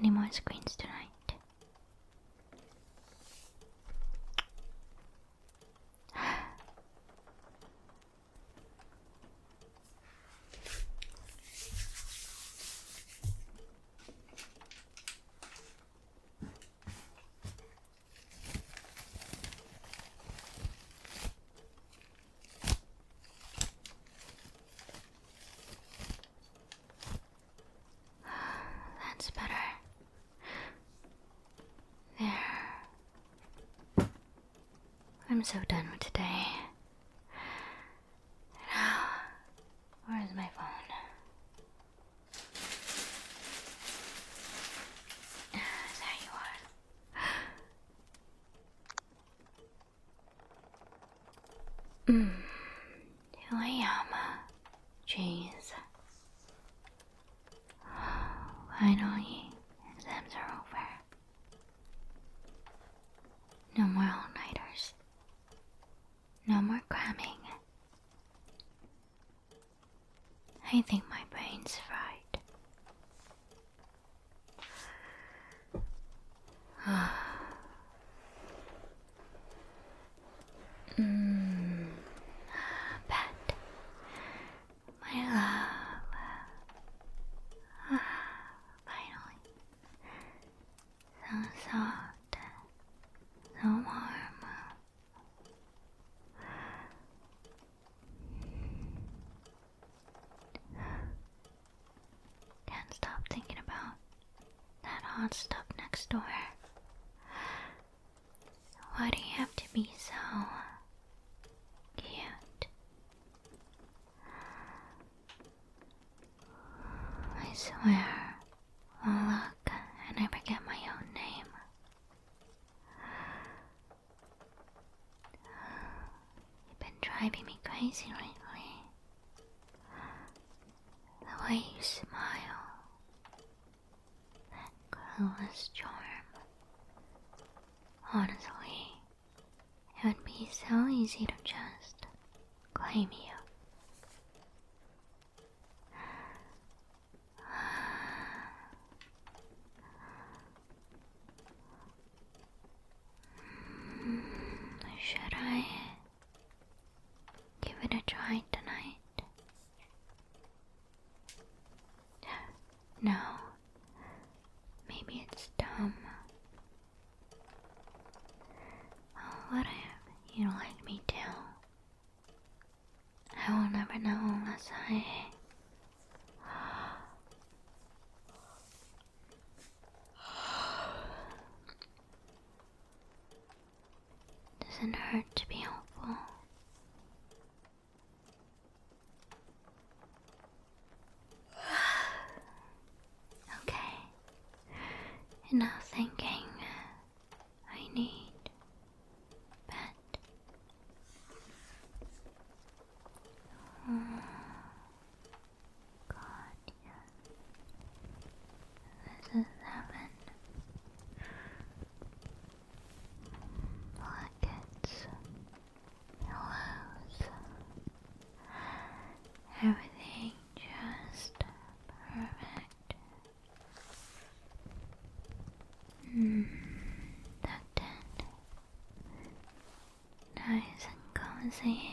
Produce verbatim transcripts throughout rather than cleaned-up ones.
any more screens tonight. That's better. There. I'm so done with today. Now, where's my phone? There you are. Hmm. Here I am. Jeez. Finally, exams are over. No more all-nighters. No more cramming. I think my brain's fried. Mmm. Pet. My love. Finally. So soft. So warm. Can't stop thinking about that hot stuff next door. Why do you have to be so cute? I swear, I'll look and I forget my own name. You've been driving me crazy lately. The way you smile, that clueless charm. Honestly, it would be so easy to just claim you. Should I give it a try tonight? No, maybe it's dumb. What if you like me too? I will never know unless I... Doesn't hurt to be hopeful. Okay, enough thinking. I need bed. Oh, God, yes. This is heaven. Blankets, pillows, everything just perfect. Mm, tucked in, nice and cozy.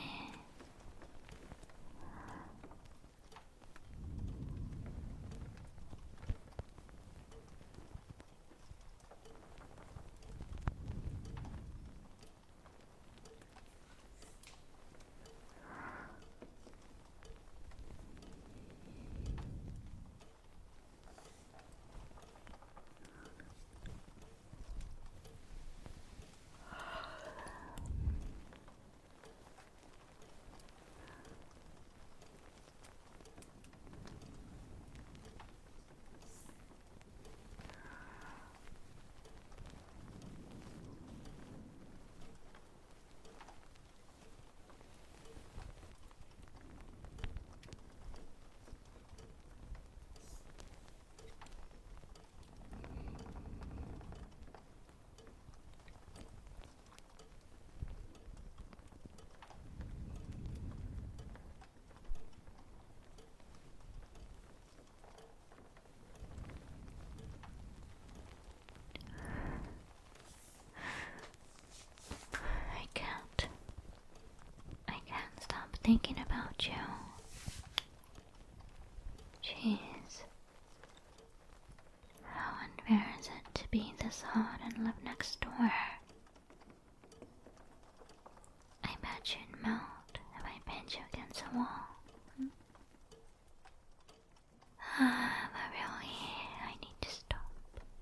thinking about you. Jeez. How unfair is it to be this hot and live next door? I bet you'd melt if I pinned you against a wall. Hmm? But really, I need to stop.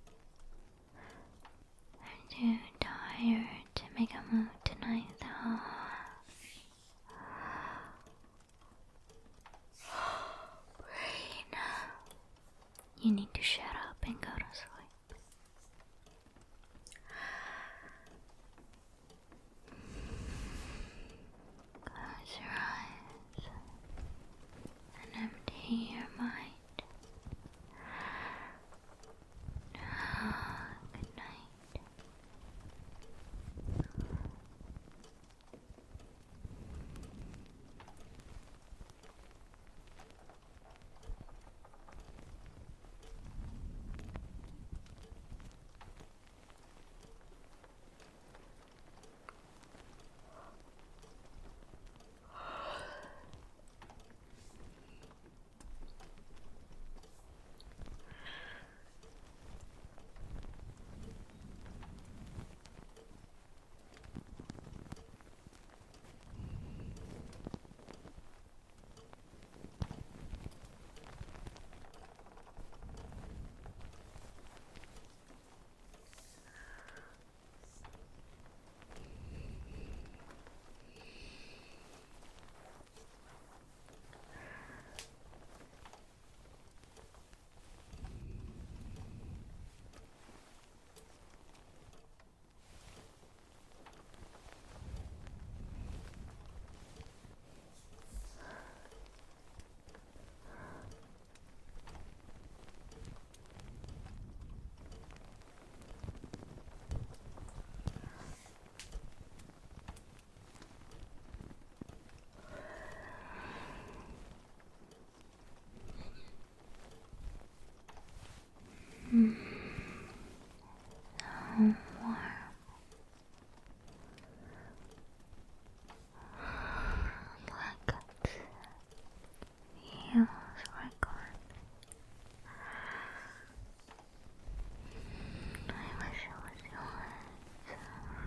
I'm too tired to make a move tonight, though. Brain, you need to shut up and go to sleep. Close your eyes and empty your mind. Good night. Mm. So warm. Like it feels like on. I wish it was yours.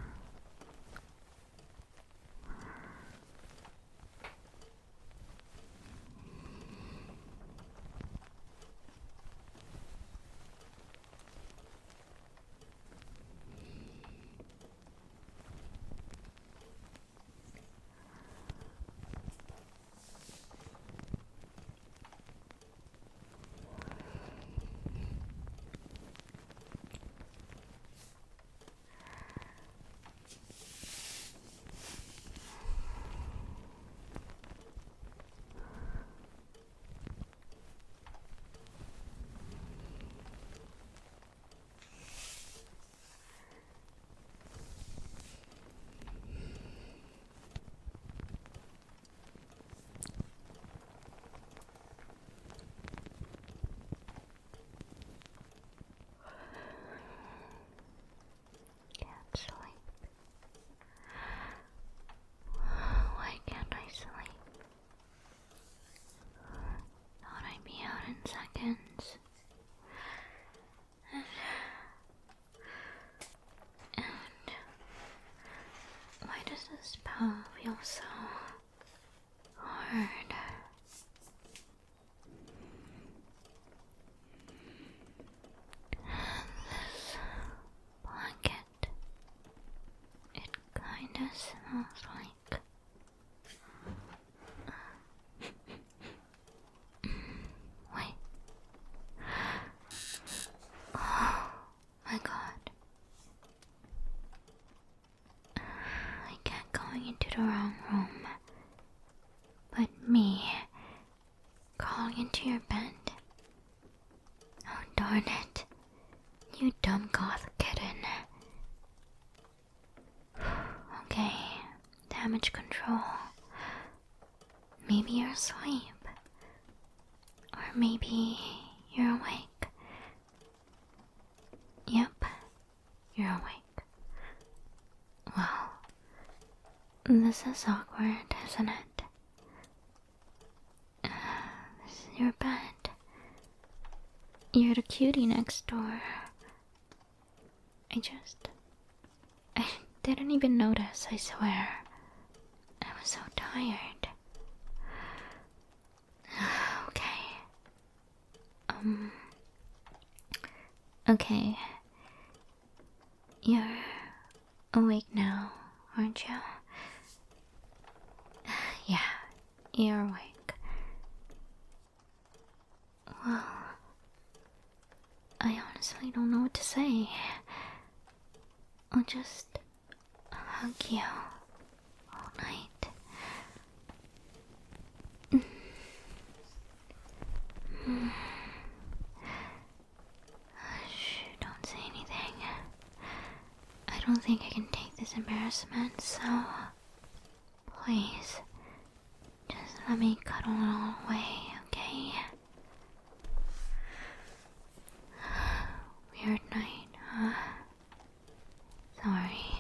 Can't sleep. Why can't I sleep? Thought I'd be out in seconds. And, and why does this spell feel so hard? This blanket, it kinda smells like wait. Oh my god. I kept going into the wrong room. But me crawling into your bed? Oh darn it. You dumb goth kitten. Okay, damage control. Maybe you're asleep. Or maybe you're awake. Yep, you're awake. Well, this is awkward, isn't it? your bed. You're the cutie next door. I just... I didn't even notice, I swear. I was so tired. Okay. Um... Okay. You're awake now, aren't you? Yeah, you're awake. Well, I honestly don't know what to say. I'll just hug you all night. Shh, don't say anything. I don't think I can take this embarrassment, so please, just let me cuddle it all away, okay? Weird night, huh? Sorry.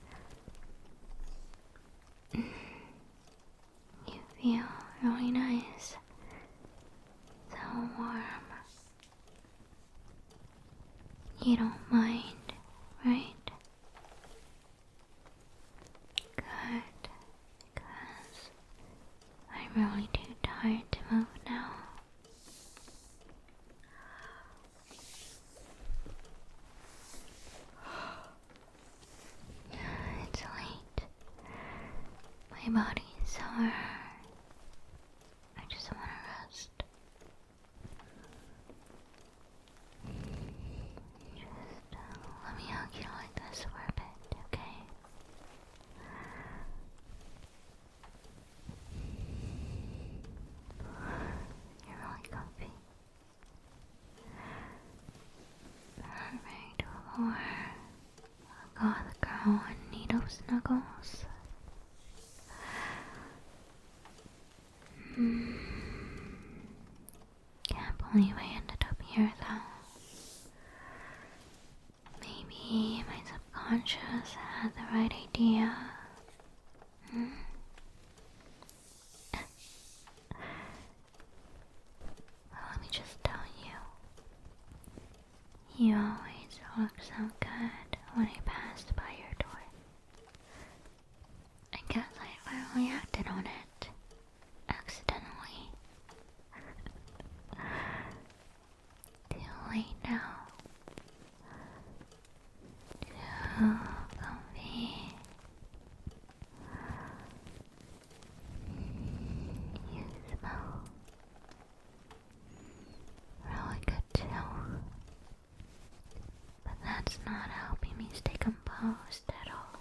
You feel really nice. So warm. You don't mind, right? Good, because I'm really too tired to move now. It's late. My body's sore. I just want to rest. Just uh, let me hug you like this for a bit, okay? You're really comfy. Perfect for a goth girl and needle snuggles. Mm. Can't believe I ended up here though. Maybe my subconscious had the right idea. Hmm? Well, let me just tell you. You always look so good when I passed by your door. I guess I finally acted on it. Accidentally. Too late now. Too comfy. You smell really good too. But that's not helping me stay composed at all.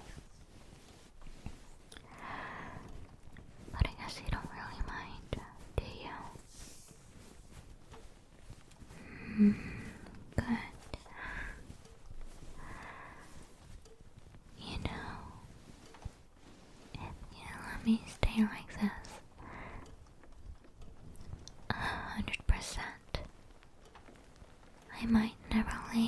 But I guess you don't really mind, do you? Mm, good. You know, if you let me stay like this, a hundred percent, I might never leave.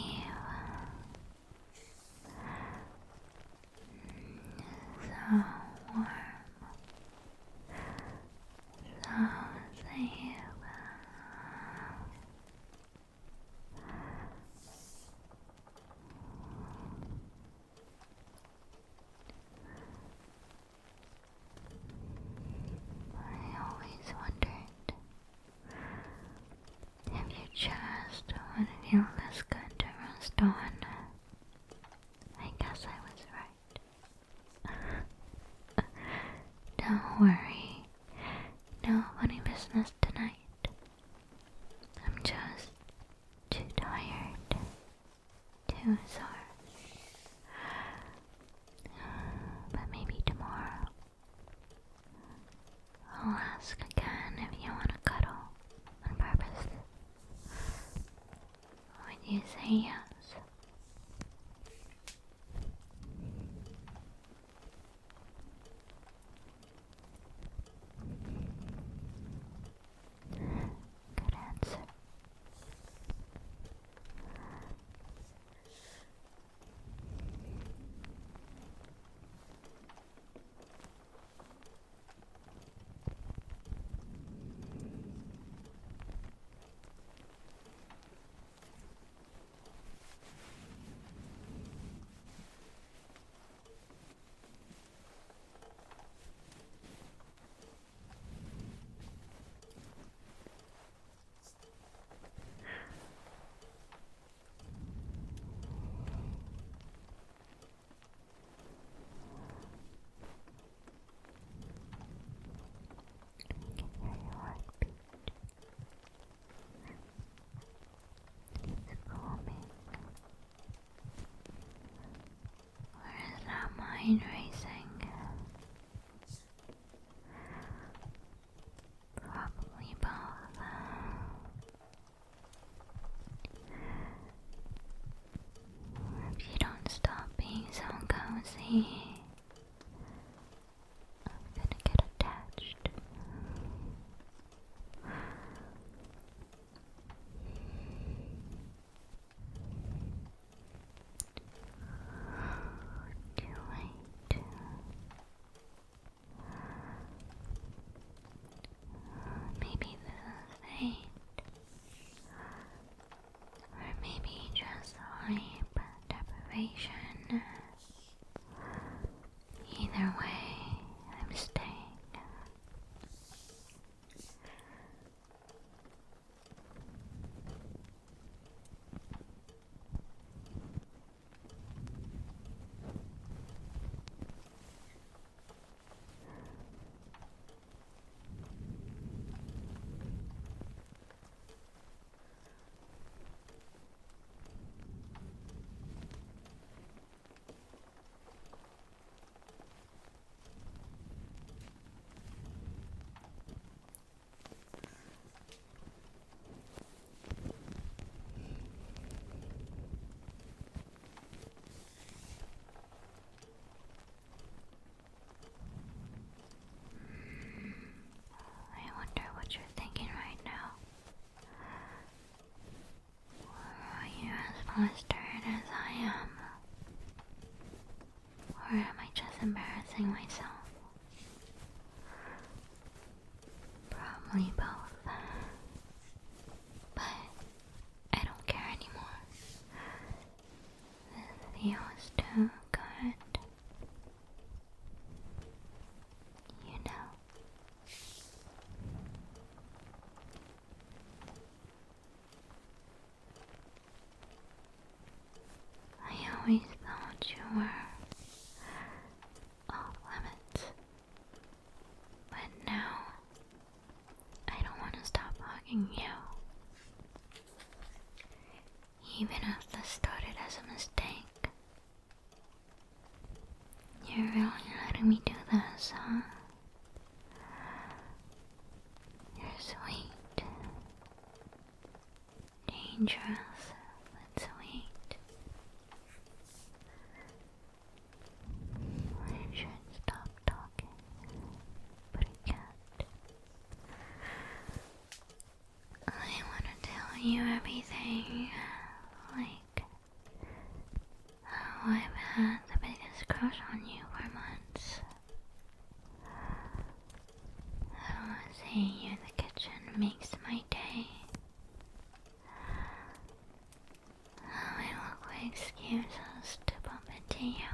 So warm. So safe. I always wondered if your chest would feel this good to rest on. I guess I was right. Don't worry. No funny business tonight. I'm just too tired. Too sore. But maybe tomorrow I'll ask again if you want to cuddle on purpose. Would you say yes? Good answer. flustered as I am? Or am I just embarrassing myself? Probably both. But I don't care anymore. This feels too good. You know. I always thought you were off limits. But now, I don't want to stop hugging you. Even if this started as a mistake. You're really letting me do this, huh? You're sweet. Dangerous, but sweet. I should stop talking, but I can't. I want to tell you everything, like how I've had the biggest crush on you for months. How seeing you in the kitchen makes my day. How I look for excuses to bump into you.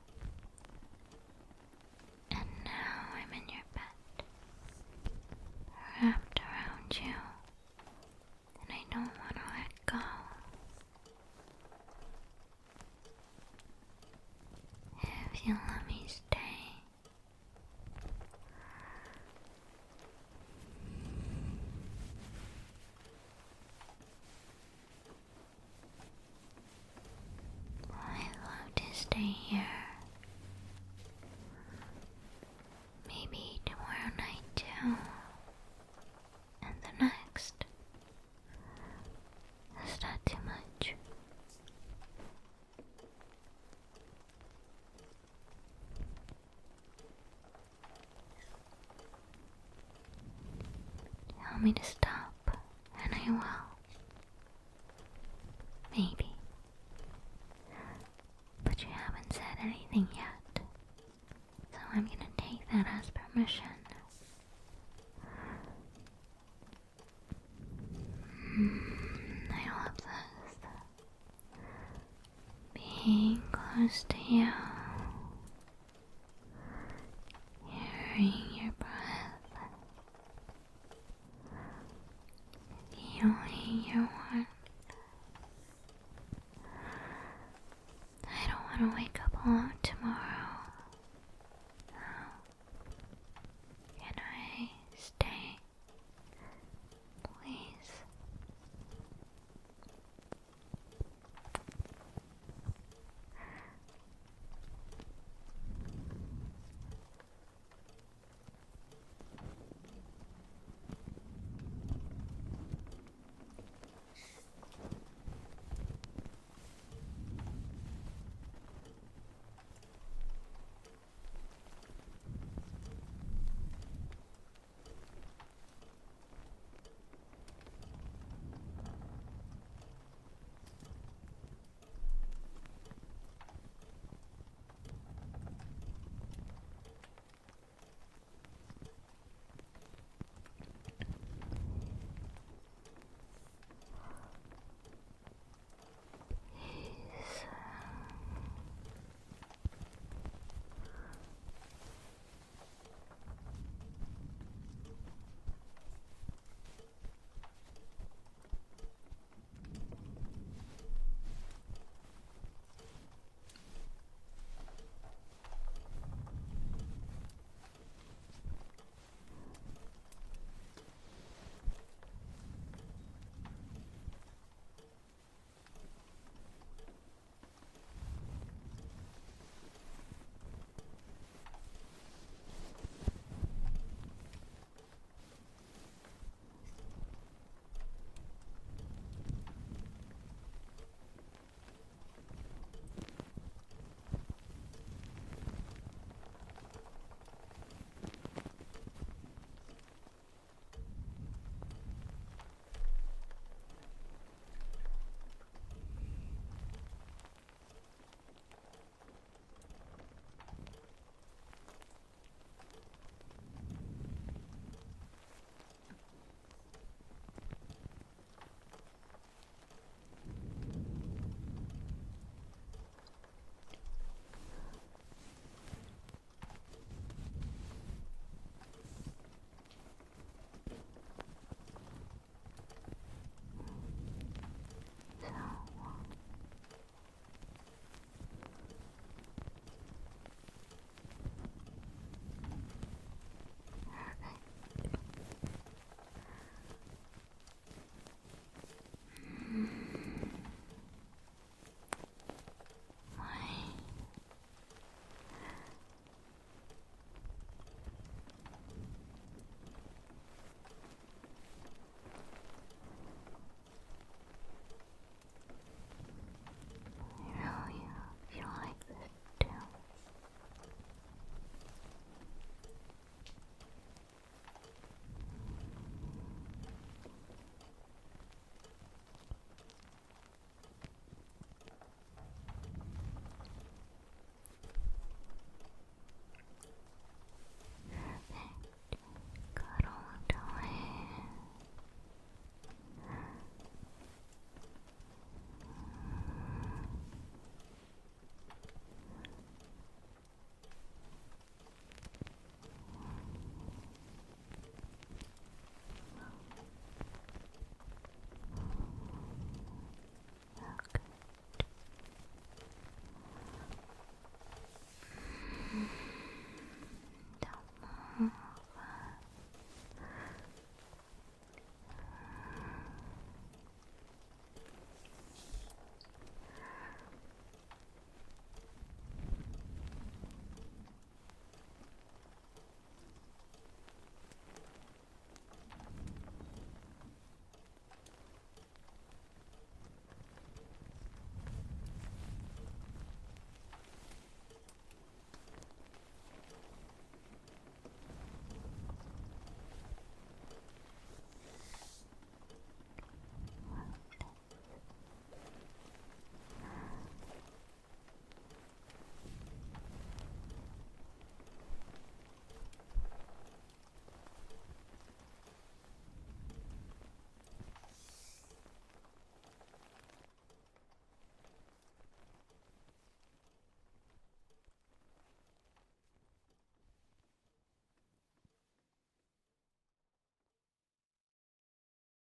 And now I'm in your bed, wrapped around you, and I don't want to let go. If you let me stay, I'd love to stay here. Maybe tomorrow night too. And the next. Is that too much? Tell me to stop, and I will. Maybe. But you haven't said anything yet, so I'm gonna take that as permission. Mm, I love this. Being close to you. Hearing